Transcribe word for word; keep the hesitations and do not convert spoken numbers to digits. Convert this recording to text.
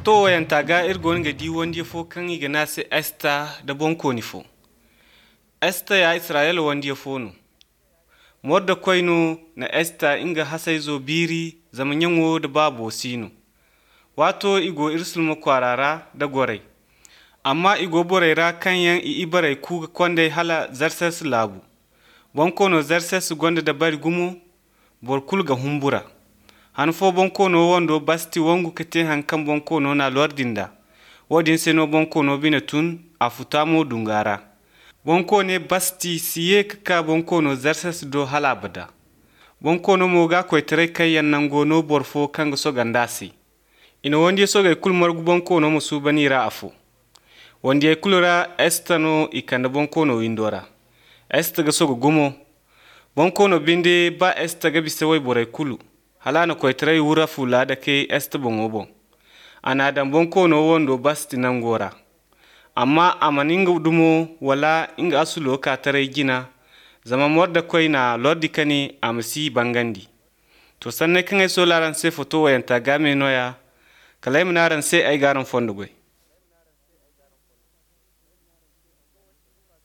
Foto wayanta ga irgon ga di wandi fo kan iga nase Esta da bonko ni fo. Esta ya Israel wandi fo no. Modda koyno na Esta inga hasai zo biri zaman yango da babo sino. Wato igo irsulma kwarara da gorai. Amma igo boraira kan yan i ibarai kuga konde hala zarses labu. Bonko no zarses gonda da bari gumo bor kulga humbura. Han fo bonko no wondo basti wongu kete hankan bonko no na lordinda. Wodin seno bonko no bina tun afutamo dungara. Bonko ne basti siye kaka bonko no zarses do halabada. Bonko no moga koitere kayan nango no borfo kanga so gandasi. Ina wondi soga ikul morgu bonko no musubani ra afu. Wondi ikulura Esta no ikanda bonko no indora. Esta ga soga gumo. Bonko no binde ba Esta ga bisawai borai kulu. Halana koitere wura fula da ke Esta bongo bon. Ana dan bonko no wondo basti nangora. Amma amaninga dumo wala inga asulo ka tare gina zama morda koi na lordi kani amsi bangandi. To sanne kan ai so laran se foto wayanta game noya kalai munaran se ai garan fondo goi.